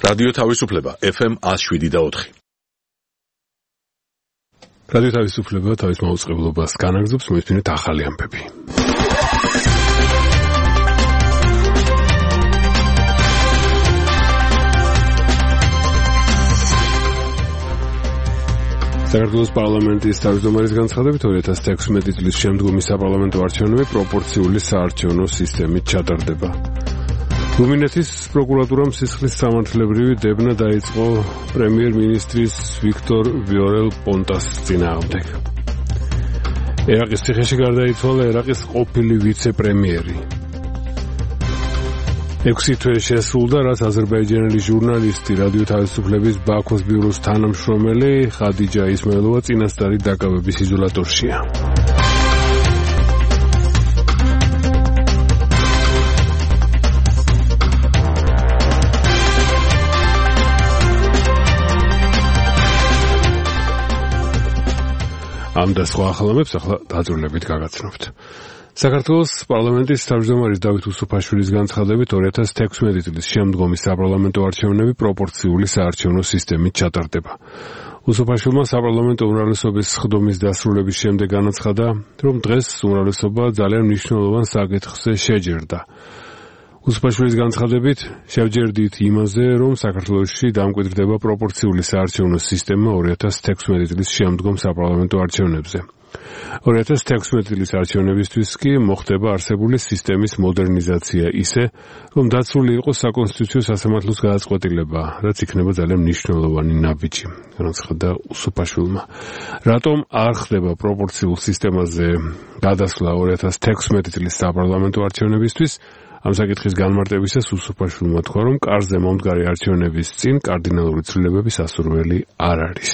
რადიო თავისუფლება FM 107.4. რადიო თავისუფლება თავის მაუწყებლობას განაგრძობს, მოისმინეთ ახალი ამბები. საქართველოს პარლამენტის თავმჯდომარის განცხადებით 2016 წლის შემდგომი საპარლამენტო არჩევნები პროპორციული საარჩევნო სისტემით ჩატარდება. რუმინეთის პროკურატურამ სისხლის სამართლებრივი დევნა დაიწყო პრემიერ-მინისტრის ვიქტორ ვიორელ-პონტას წინააღმდეგ. ერაყის ციხეში გარდაიცვალა ერაყის ყოფილი ვიცე-პრემიერი. 6 თვე შესრულდა, რაც აზერბაიჯანელი ჟურნალისტი რადიო თავისუფლების ბაქოს ბიუროს თანამშრომელი ხადიჯა ისმაილოვა წინასწარი დაკავების იზოლატორშია. ამ და სხვა ახალამებს ახლა დაწვრილებით გაგაცნობთ. საქართველოს პარლამენტის თავმჯდომარის დავით უსუფაშვილის განცხადებით 2016 წლის შემდგომი საპარლამენტო არჩევნები პროპორციული საარჩევნო სისტემით ჩატარდება. უსუფაშვილმა საპარლამენტო უმრავლესობის სხდომის დასრულების შემდეგ განაცხადა, რომ დღეს უმრავლესობა ძალიან მნიშვნელოვან საკითხზე შეჯერდა. უსუფაშვილის განცხადებით შევჯერდით იმაზე, რომ საქართველოში დამკვიდრდება პროპორციული საარჩევნო სისტემა 2016 წლის შემდგომ საპარლამენტო არჩევნებზე. 2016 წლის არჩევნებისთვის კი მოხდება არსებული სისტემის მოდერნიზაცია ისე, რომ დაცული იყოს საკონსტიტუციო სასამართლოს გადაწყვეტილება, რაც იქნება ძალიან მნიშვნელოვანი ნაბიჯი, განაცხადა უსუფაშვილმა. რატომ არ ხდება პროპორციულ სისტემაზე გადასვლა 2016 წლის საპარლამენტო არჩევნებისთვის? ამ საკითხის განმარტებისას უსუფაშვილმა თქვა, რომ კარზე მომდგარი არჩევნების წინ კარდინალური ცვლილებების ასურველი არ არის.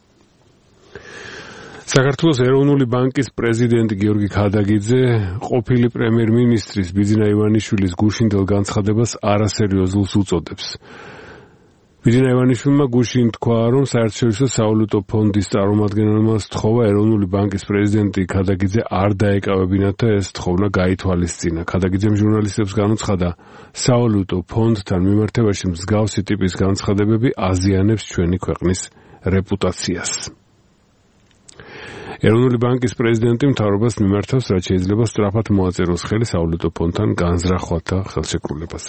საქართველოს ეროვნული ბანკის პრეზიდენტი გიორგი ქადაგიძე ყოფილი პრემიერ-მინისტრის ბიძინა ივანიშვილის გუშინდელ განცხადებას არასერიოზულს უწოდებს. ბიძინა ივანიშვილმა გუშინ თქვა, რომ საერთაშორისო სავალუტო ფონდის წარმომადგენელმა სთხოვა ეროვნული ბანკის პრეზიდენტი ქადაგიძე არ დაეკავებინათ და ეს თხოვნა გაითვალისწინა. ქადაგიძემ ჟურნალისტებს განუცხადა, სავალუტო ფონდთან მიმართებაში მსგავსი ტიპის განცხადებები აზიანებს ჩვენი ქვეყნის რეპუტაციას. ეროვნული ბანკის პრეზიდენტი მთავრობას მიმართავს, რაც შეიძლება სწრაფად მოაწეროს ხელი სავალუტო ფონდთან განზრახვათა ხელშეკრულებაზე.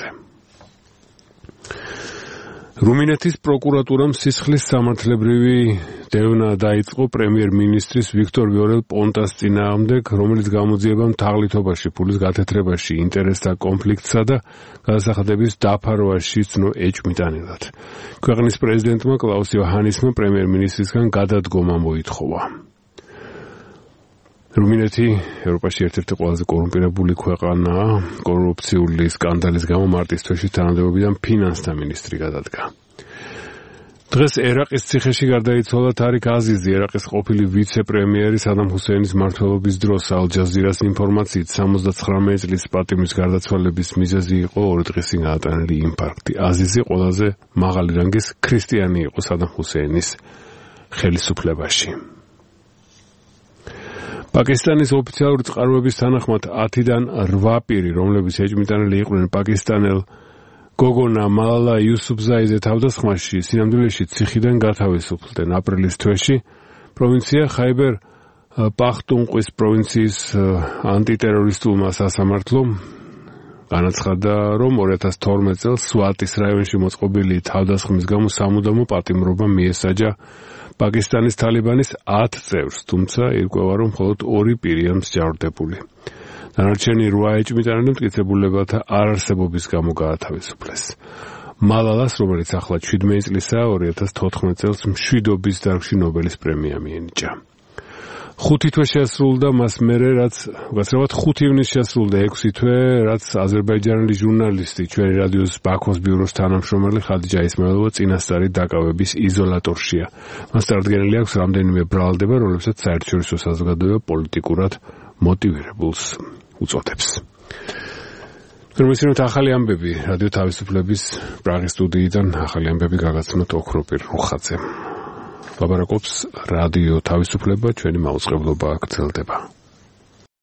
რუმინეთის პროკურატურამ სისხლის სამართლებრივი დევნა დაიწყო პრემიერ-მინისტრის ვიქტორ ვიორელ-პონტას წინააღმდეგ, რომელიც გამოძიებამ თაღლითობაში, ფულის გათეთრებაში, ინტერესთა კონფლიქტსა და გადასახადების დაფარვაში ცნო ეჭვმიტანილად. ქვეყნის პრეზიდენტმა კლაუს იოჰანისმა პრემიერ-მინისტრისგან გადადგომა მოითხოვა. რუმინეთი ევროპაში ერთ-ერთი ყველაზე კორუმპირებული ქვეყანაა. კორუფციული სკანდალის გამო მარტის თვეში თანამდებობიდან ფინანსთა მინისტრი გადადგა. დღეს ერაყის ციხეში გარდაიცვალა თარიქ აზიზი, ერაყის ყოფილი ვიცე-პრემიერი სადამ ჰუსეინის მმართველობის დროს. ალ-ჯაზირას ინფორმაციით 79 წლის პატიმრის გარდაცვალების მიზეზი იყო 2 დღის წინ გაატანილი ინფარქტი. აზიზი ყველაზე მაღალი რანგის ქრისტიანი იყო სადამ ჰუსეინის ხელისუფლებაში. პაკისტანის ოფიციალური წყაროების თანახმად 10-დან 8 პირი, რომლებიც ეჭვმიტანილი იყვნენ პაკისტანელ გოგონა მალალა იუსუფზაიზე თავდასხმაში, სინამდვილეში ციხიდან გათავისუფლდნენ. აპრილის თვეში პროვინცია ხაიბერ პახტუნყვის პროვინციის ანტიტერორისტულმა სასამართლომ განაცხადა, რომ 2012 წელს სვატის რაიონში მოწყობილი თავდასხმის გამო სამუდამო პატიმრობა მიესაჯა პაკისტანის თალიბანის 10 წევრს, თუმცა ირკვევა, რომ მხოლოდ 2 პირია მსჯავრდებული. დანარჩენი 8 ეჭვმიტანილი მტკიცებულებათა არარსებობის გამო გაათავისუფლეს. მალალას, რომელიც ახლა 17 წლისაა, 2014 წელს მშვიდობის დარგში ნობელის პრემია მიენიჭა. 5 თვე შესრულდა მას მერე, რაც უგაცრავად 5 ივნისს შესრულდა 6 თვე, რაც აზერბაიჯანელი ჟურნალისტი, ჩვენი რადიოს ბაქოს ბიუროს თანამშრომელი ხადიჯა ისმაილოვა წინასწარი დაკავების იზოლატორშია. მას წარდგენილი აქვს რამდენიმე ბრალდება, რომლებსაც საერთაშორისო საზოგადოება პოლიტიკურად მოტივირებულს უწოდებს. თუმცა ახალი ამბები რადიო თავისუფლების პრაღის სტუდიიდან ახალი ამბები გაგაცნოთ ოქროპირ რუხაძემ. ლაპარაკობს რადიო თავისუფლება, ჩვენი მაუწყებლობა გრძელდება.